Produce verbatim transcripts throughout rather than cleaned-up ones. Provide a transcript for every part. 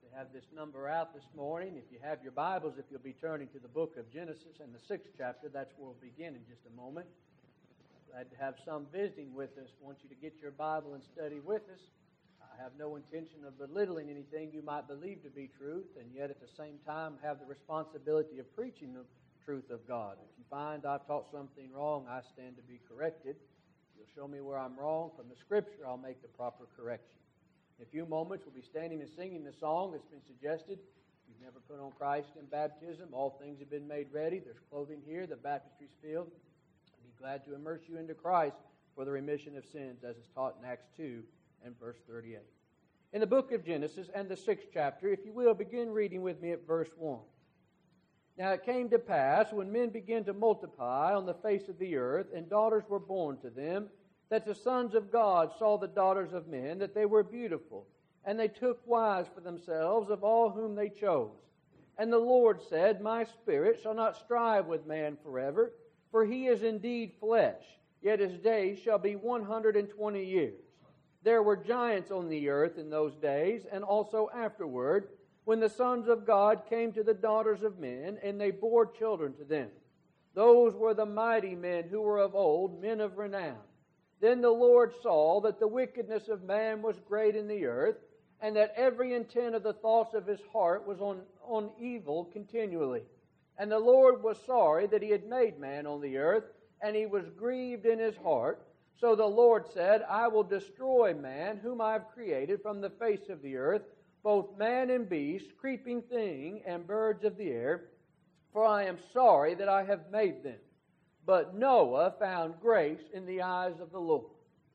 We have this number out this morning. If you have your Bibles, if you'll be turning to the book of Genesis and the sixth chapter, that's where we'll begin in just a moment. Glad to have some visiting with us. Want you to get your Bible and study with us. I have no intention of belittling anything you might believe to be truth, and yet at the same time have the responsibility of preaching the truth of God. If you find I've taught something wrong, I stand to be corrected. If you'll show me where I'm wrong from the Scripture, I'll make the proper correction. In a few moments, we'll be standing and singing the song that's been suggested. If you've never put on Christ in baptism, all things have been made ready. There's clothing here. The baptistry's filled. I'd be glad to immerse you into Christ for the remission of sins, as is taught in Acts two and verse thirty-eight. In the book of Genesis and the sixth chapter, if you will, begin reading with me at verse one. Now it came to pass, when men began to multiply on the face of the earth, and daughters were born to them, that the sons of God saw the daughters of men, that they were beautiful, and they took wives for themselves of all whom they chose. And the Lord said, My spirit shall not strive with man forever, for he is indeed flesh, yet his days shall be one hundred and twenty years. There were giants on the earth in those days, and also afterward, when the sons of God came to the daughters of men, and they bore children to them. Those were the mighty men who were of old, men of renown. Then the Lord saw that the wickedness of man was great in the earth, and that every intent of the thoughts of his heart was on, on evil continually. And the Lord was sorry that he had made man on the earth, and he was grieved in his heart. So the Lord said, I will destroy man, whom I have created from the face of the earth, both man and beast, creeping thing, and birds of the air, for I am sorry that I have made them. But Noah found grace in the eyes of the Lord.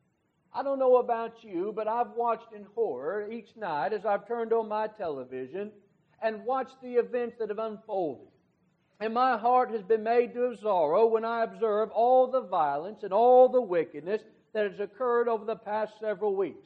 I don't know about you, but I've watched in horror each night as I've turned on my television and watched the events that have unfolded. And my heart has been made to sorrow when I observe all the violence and all the wickedness that has occurred over the past several weeks.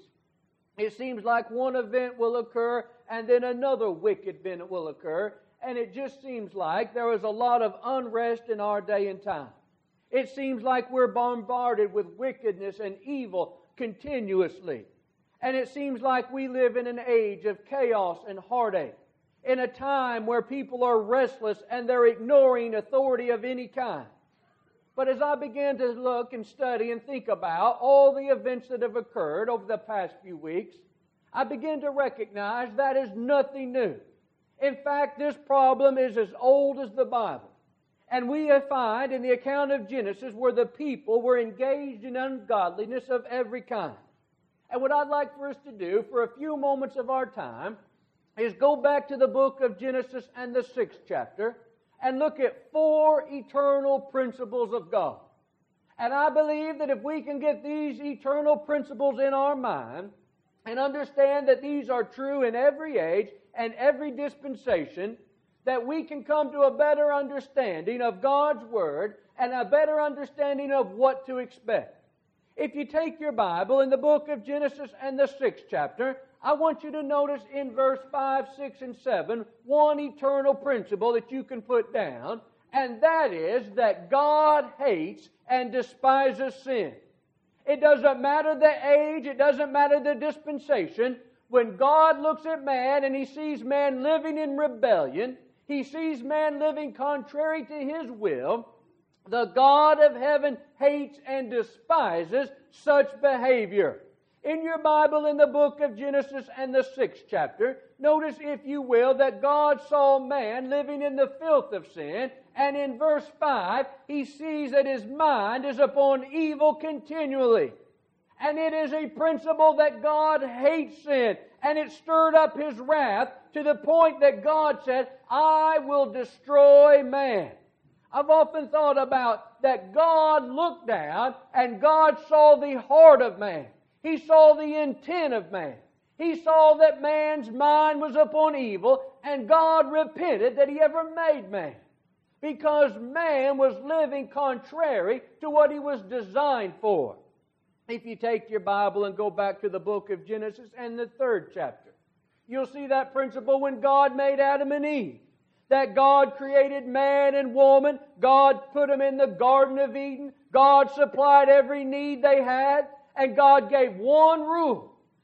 It seems like one event will occur and then another wicked event will occur, and it just seems like there is a lot of unrest in our day and time. It seems like we're bombarded with wickedness and evil continuously. And it seems like we live in an age of chaos and heartache, in a time where people are restless and they're ignoring authority of any kind. But as I began to look and study and think about all the events that have occurred over the past few weeks, I began to recognize that is nothing new. In fact, this problem is as old as the Bible. And we find in the account of Genesis where the people were engaged in ungodliness of every kind. And what I'd like for us to do for a few moments of our time is go back to the book of Genesis and the sixth chapter and look at four eternal principles of God. And I believe that if we can get these eternal principles in our mind and understand that these are true in every age and every dispensation, that we can come to a better understanding of God's Word and a better understanding of what to expect. If you take your Bible in the book of Genesis and the sixth chapter, I want you to notice in verse five, six, and seven one eternal principle that you can put down, and that is that God hates and despises sin. It doesn't matter the age, it doesn't matter the dispensation. When God looks at man and He sees man living in rebellion, He sees man living contrary to His will, the God of heaven hates and despises such behavior. In your Bible, in the book of Genesis and the sixth chapter, notice, if you will, that God saw man living in the filth of sin, and in verse five, He sees that his mind is upon evil continually. And it is a principle that God hates sin, and it stirred up His wrath to the point that God said, I will destroy man. I've often thought about that God looked down and God saw the heart of man. He saw the intent of man. He saw that man's mind was upon evil, and God repented that He ever made man, because man was living contrary to what he was designed for. If you take your Bible and go back to the book of Genesis and the third chapter, you'll see that principle when God made Adam and Eve. That God created man and woman. God put them in the Garden of Eden. God supplied every need they had. And God gave one rule,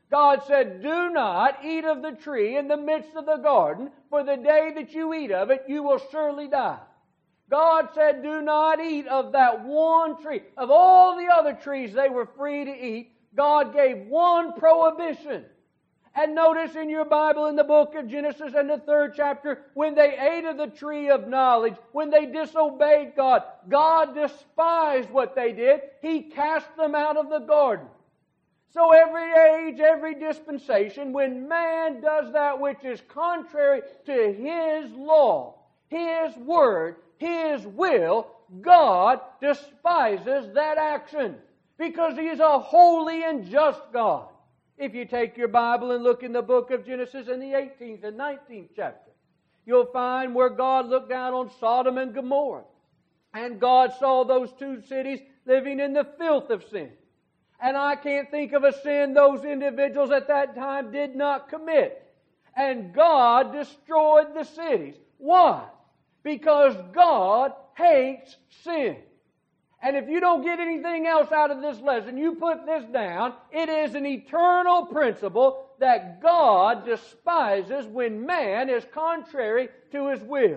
God said, do not eat of the tree in the midst of the garden, for the day that you eat of it, you will surely die. God said, do not eat of that one tree. Of all the other trees they were free to eat, God gave one prohibition. And notice in your Bible in the book of Genesis and the third chapter, when they ate of the tree of knowledge, when they disobeyed God, God despised what they did. He cast them out of the garden. So every age, every dispensation, when man does that which is contrary to His law, His word, His will, God despises that action because He is a holy and just God. If you take your Bible and look in the book of Genesis in the eighteenth and nineteenth chapter, you'll find where God looked down on Sodom and Gomorrah. And God saw those two cities living in the filth of sin. And I can't think of a sin those individuals at that time did not commit. And God destroyed the cities. Why? Because God hates sin. And if you don't get anything else out of this lesson, you put this down. It is an eternal principle that God despises when man is contrary to His will.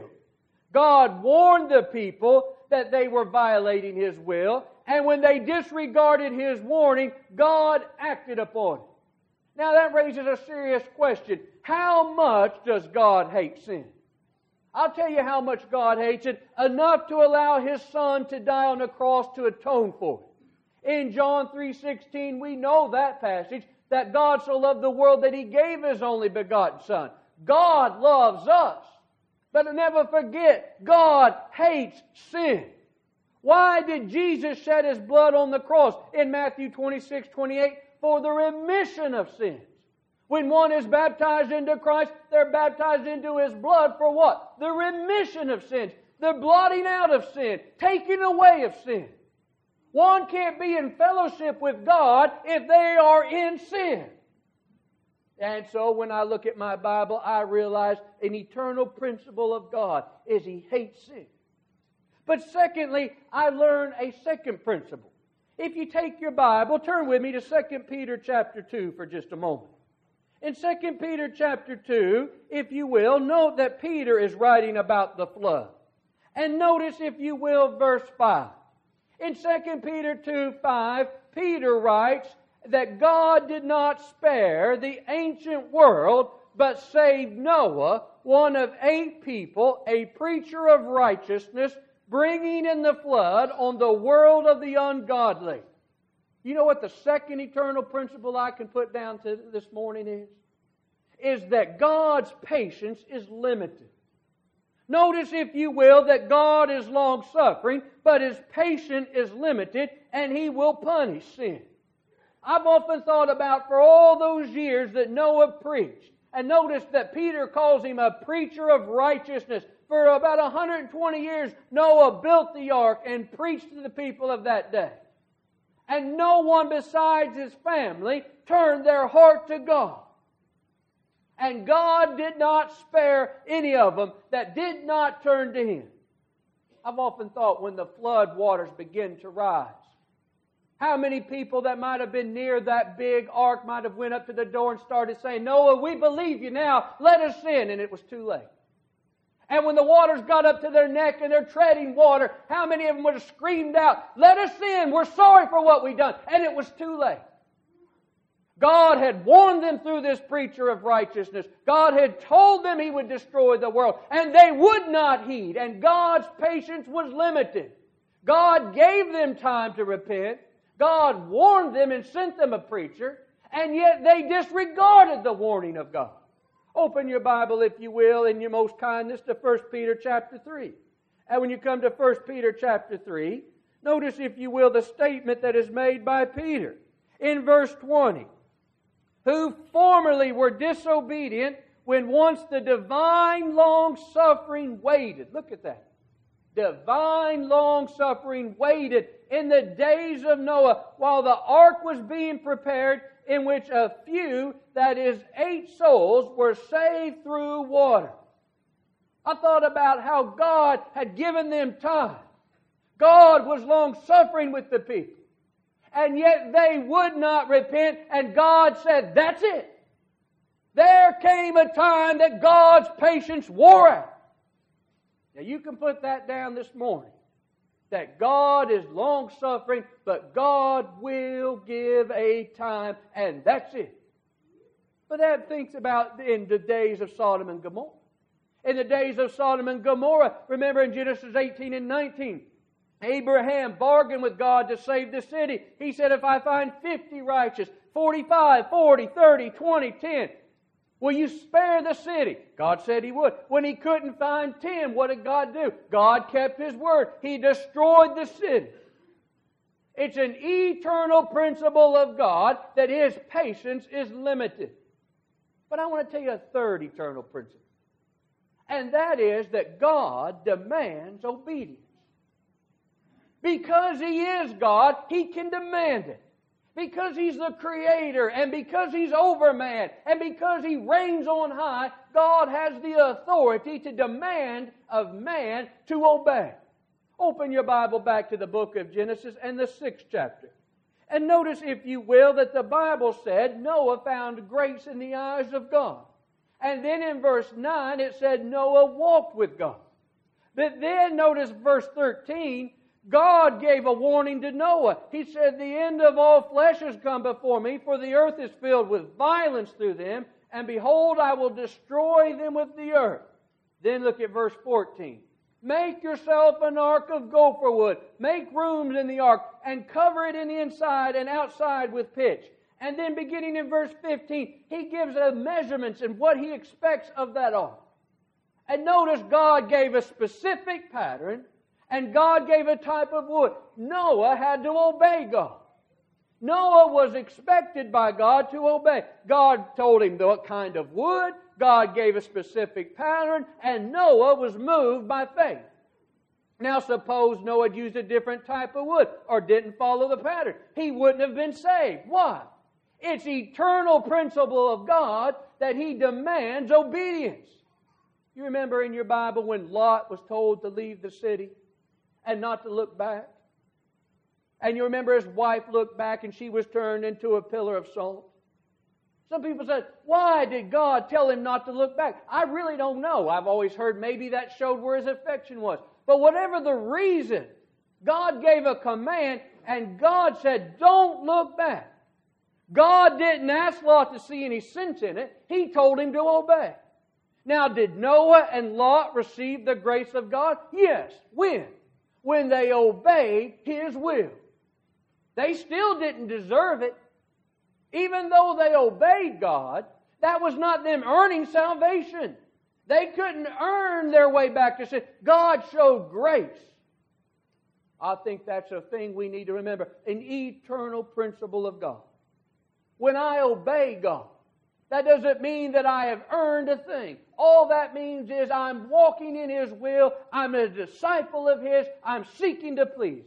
God warned the people that they were violating His will, and when they disregarded His warning, God acted upon it. Now that raises a serious question. How much does God hate sin? I'll tell you how much God hates it. Enough to allow His Son to die on the cross to atone for it. In John three sixteen, we know that passage, that God so loved the world that He gave His only begotten Son. God loves us. But never forget, God hates sin. Why did Jesus shed His blood on the cross in Matthew twenty-six twenty-eight? For the remission of sins. When one is baptized into Christ, they're baptized into His blood for what? The remission of sins. The blotting out of sin. Taking away of sin. One can't be in fellowship with God if they are in sin. And so when I look at my Bible, I realize an eternal principle of God is He hates sin. But secondly, I learn a second principle. If you take your Bible, turn with me to Second Peter chapter two for just a moment. In Second Peter chapter two, if you will, note that Peter is writing about the flood. And notice, if you will, verse five. In Second Peter two five, Peter writes that God did not spare the ancient world, but saved Noah, one of eight people, a preacher of righteousness, bringing in the flood on the world of the ungodly. You know what the second eternal principle I can put down to this morning is? Is that God's patience is limited. Notice, if you will, that God is long-suffering, but His patience is limited, and He will punish sin. I've often thought about, for all those years that Noah preached, and notice that Peter calls him a preacher of righteousness. For about one hundred twenty years, Noah built the ark and preached to the people of that day. And no one besides his family turned their heart to God. And God did not spare any of them that did not turn to Him. I've often thought, when the flood waters begin to rise, how many people that might have been near that big ark might have went up to the door and started saying, Noah, we believe you now, let us in. And it was too late. And when the waters got up to their neck and they're treading water, how many of them would have screamed out, let us in, we're sorry for what we've done. And it was too late. God had warned them through this preacher of righteousness. God had told them He would destroy the world. And they would not heed. And God's patience was limited. God gave them time to repent. God warned them and sent them a preacher. And yet they disregarded the warning of God. Open your Bible, if you will, in your most kindness, to First Peter chapter three. And when you come to First Peter chapter three, notice, if you will, the statement that is made by Peter. In verse twenty, who formerly were disobedient when once the divine long-suffering waited. Look at that. Divine long-suffering waited in the days of Noah while the ark was being prepared, in which a few, that is eight souls, were saved through water. I thought about how God had given them time. God was long-suffering with the people. And yet they would not repent, and God said, that's it. There came a time that God's patience wore out. Now you can put that down this morning. That God is long-suffering, but God will give a time, and that's it. But that thinks about in the days of Sodom and Gomorrah. In the days of Sodom and Gomorrah, remember in Genesis eighteen and nineteen, Abraham bargained with God to save the city. He said, if I find fifty righteous, forty-five, forty, thirty, twenty, ten, will you spare the city? God said He would. When he couldn't find ten, what did God do? God kept His word. He destroyed the city. It's an eternal principle of God that His patience is limited. But I want to tell you a third eternal principle. And that is that God demands obedience. Because He is God, He can demand it. Because He's the Creator, and because He's over man, and because He reigns on high, God has the authority to demand of man to obey. Open your Bible back to the book of Genesis and the sixth chapter. And notice, if you will, that the Bible said Noah found grace in the eyes of God. And then in verse nine it said Noah walked with God. But then notice verse thirteen, God gave a warning to Noah. He said, the end of all flesh has come before me, for the earth is filled with violence through them, and behold, I will destroy them with the earth. Then look at verse fourteen. Make yourself an ark of gopher wood. Make rooms in the ark, and cover it in the inside and outside with pitch. And then beginning in verse fifteen, He gives the measurements and what He expects of that ark. And notice God gave a specific pattern, and God gave a type of wood. Noah had to obey God. Noah was expected by God to obey. God told him what kind of wood. God gave a specific pattern, and Noah was moved by faith. Now suppose Noah had used a different type of wood or didn't follow the pattern. He wouldn't have been saved. Why? It's eternal principle of God that He demands obedience. You remember in your Bible when Lot was told to leave the city and not to look back? And you remember his wife looked back and she was turned into a pillar of salt. Some people said, why did God tell him not to look back? I really don't know. I've always heard maybe that showed where his affection was. But whatever the reason, God gave a command and God said, don't look back. God didn't ask Lot to see any sense in it. He told him to obey. Now, did Noah and Lot receive the grace of God? Yes. When? When they obeyed His will. They still didn't deserve it. Even though they obeyed God, that was not them earning salvation. They couldn't earn their way back to sin. God showed grace. I think that's a thing we need to remember. An eternal principle of God. When I obey God, that doesn't mean that I have earned a thing. All that means is I'm walking in His will. I'm a disciple of His. I'm seeking to please.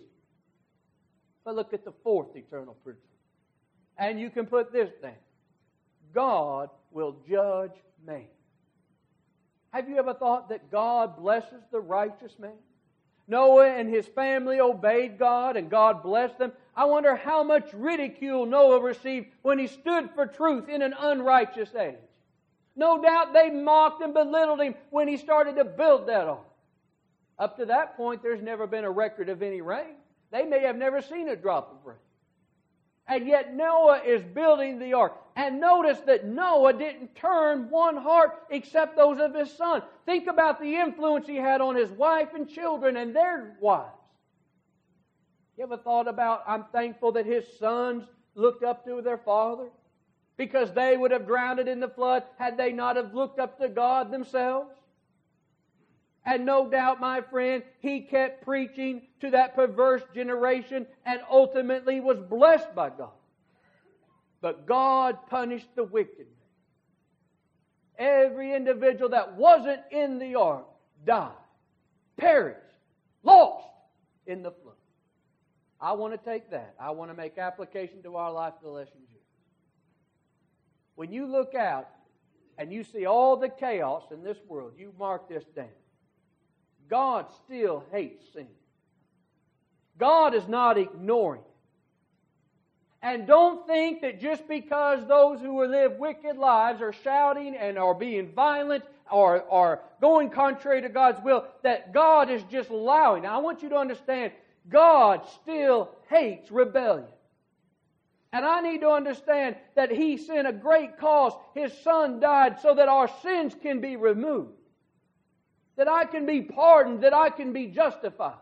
But look at the fourth eternal principle. And you can put this down. God will judge man. Have you ever thought that God blesses the righteous man? Noah and his family obeyed God and God blessed them. I wonder how much ridicule Noah received when he stood for truth in an unrighteous age. No doubt they mocked and belittled him when he started to build that ark. Up to that point, there's never been a record of any rain. They may have never seen a drop of rain. And yet Noah is building the ark. And notice that Noah didn't turn one heart except those of his son. Think about the influence he had on his wife and children and their wives. You ever thought about, I'm thankful that his sons looked up to their father? Because they would have drowned in the flood had they not have looked up to God themselves. And no doubt, my friend, he kept preaching to that perverse generation and ultimately was blessed by God. But God punished the wicked. Every individual that wasn't in the ark died, perished, lost in the flood. I want to take that. I want to make application to our life the lesson here. When you look out and you see all the chaos in this world, you mark this down. God still hates sin. God is not ignoring it. And don't think that just because those who live wicked lives are shouting and are being violent or are going contrary to God's will, that God is just allowing. Now I want you to understand, God still hates rebellion. And I need to understand that He sent a great cause. His Son died so that our sins can be removed. That I can be pardoned, that I can be justified.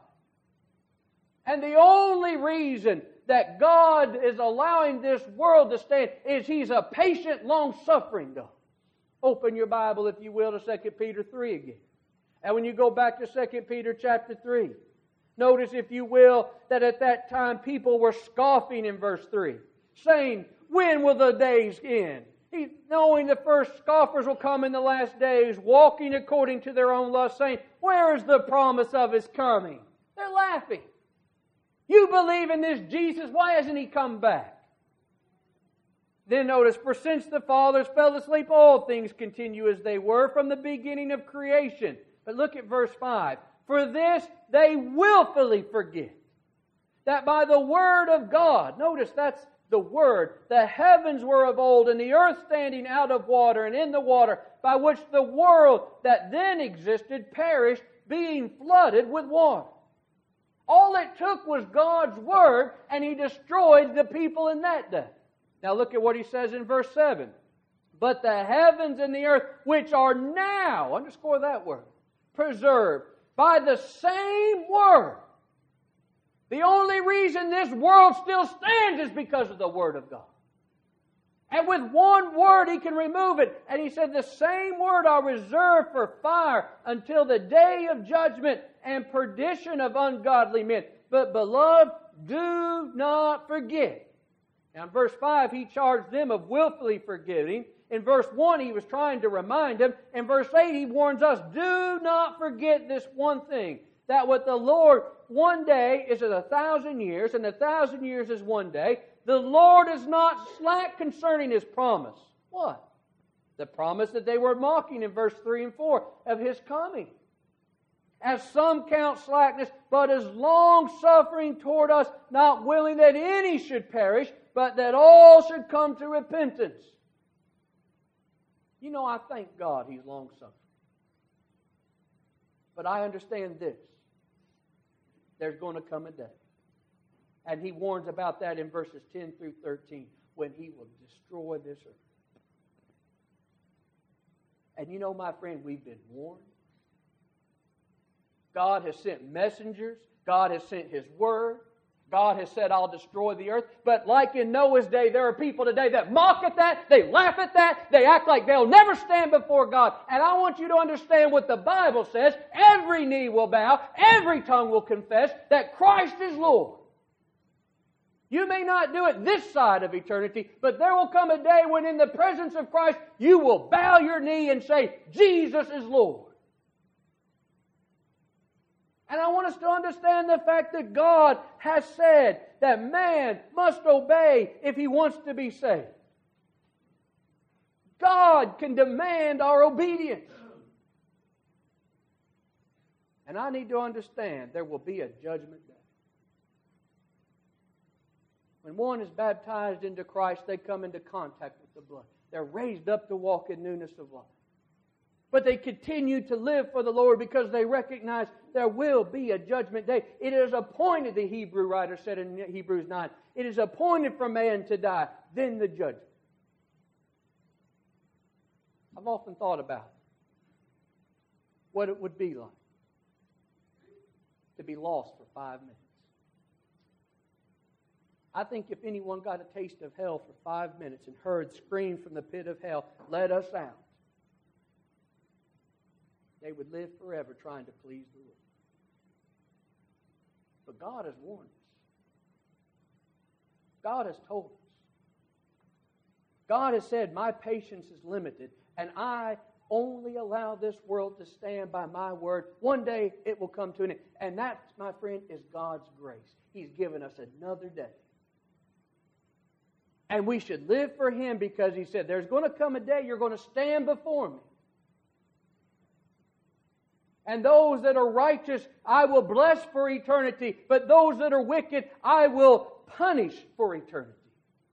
And the only reason that God is allowing this world to stand is He's a patient, long-suffering God. Open your Bible, if you will, to Second Peter three again. And when you go back to Second Peter chapter three, notice, if you will, that at that time people were scoffing in verse three, saying, when will the days end? He, knowing the first scoffers will come in the last days, walking according to their own lust, saying, where is the promise of His coming? They're laughing. You believe in this Jesus, why hasn't He come back? Then notice, for since the fathers fell asleep, all things continue as they were from the beginning of creation. But look at verse five. For this they willfully forget, that by the word of God, notice that's the word, the heavens were of old, and the earth standing out of water and in the water, by which the world that then existed perished, being flooded with water. All it took was God's word, and He destroyed the people in that day. Now look at what He says in verse seven. But the heavens and the earth, which are now, underscore that word, preserved by the same word. The only reason this world still stands is because of the Word of God. And with one word He can remove it. And He said, the same word I reserve for fire until the day of judgment and perdition of ungodly men. But beloved, do not forget. Now in verse five, He charged them of willfully forgetting. In verse one, He was trying to remind them. In verse eight, He warns us, do not forget this one thing, that with the Lord, one day is as a thousand years, and a thousand years is one day. The Lord is not slack concerning His promise. What? The promise that they were mocking in verse three and four of His coming. As some count slackness, but is long-suffering toward us, not willing that any should perish, but that all should come to repentance. You know, I thank God He's long-suffering. But I understand this. There's going to come a day. And He warns about that in verses ten through thirteen, when He will destroy this earth. And you know, my friend, we've been warned. God has sent messengers. God has sent His Word. God has said, I'll destroy the earth. But like in Noah's day, there are people today that mock at that. They laugh at that. They act like they'll never stand before God. And I want you to understand what the Bible says. Every knee will bow. Every tongue will confess that Christ is Lord. You may not do it this side of eternity, but there will come a day when in the presence of Christ, you will bow your knee and say, Jesus is Lord. And I want us to understand the fact that God has said that man must obey if he wants to be saved. God can demand our obedience. And I need to understand there will be a judgment day. When one is baptized into Christ, they come into contact with the blood. They're raised up to walk in newness of life. But they continue to live for the Lord because they recognize there will be a judgment day. It is appointed, the Hebrew writer said in Hebrews nine, it is appointed for man to die, then the judgment. I've often thought about what it would be like to be lost for five minutes. I think if anyone got a taste of hell for five minutes and heard screams from the pit of hell, let us out, they would live forever trying to please the Lord. But God has warned us. God has told us. God has said, my patience is limited, and I only allow this world to stand by my word. One day it will come to an end. And that, my friend, is God's grace. He's given us another day. And we should live for Him because He said, there's going to come a day you're going to stand before me. And those that are righteous, I will bless for eternity. But those that are wicked, I will punish for eternity.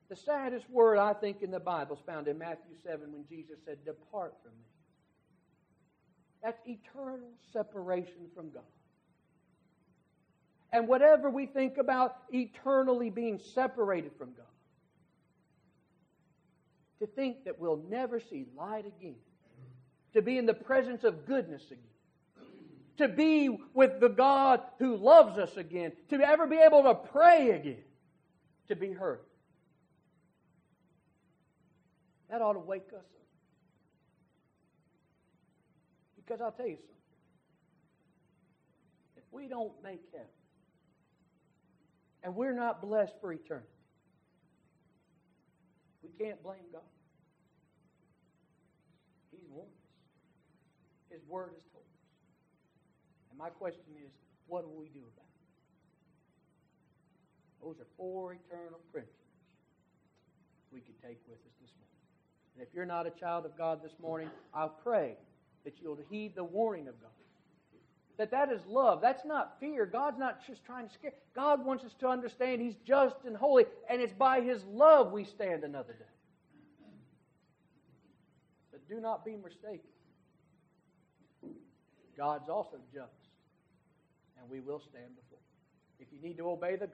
The saddest word, I think, in the Bible is found in Matthew seven when Jesus said, "Depart from me." That's eternal separation from God. And whatever we think about eternally being separated from God, to think that we'll never see light again, to be in the presence of goodness again, to be with the God who loves us again, to ever be able to pray again, to be heard. That ought to wake us up. Because I'll tell you something. If we don't make heaven, and we're not blessed for eternity, we can't blame God. He's warned us. His Word has told us. And my question is, what will we do about it? Those are four eternal principles we could take with us this morning. And if you're not a child of God this morning, I'll pray that you'll heed the warning of God. That that is love. That's not fear. God's not just trying to scare. God wants us to understand He's just and holy, and it's by His love we stand another day. But do not be mistaken. God's also just, and we will stand before Him. If you need to obey the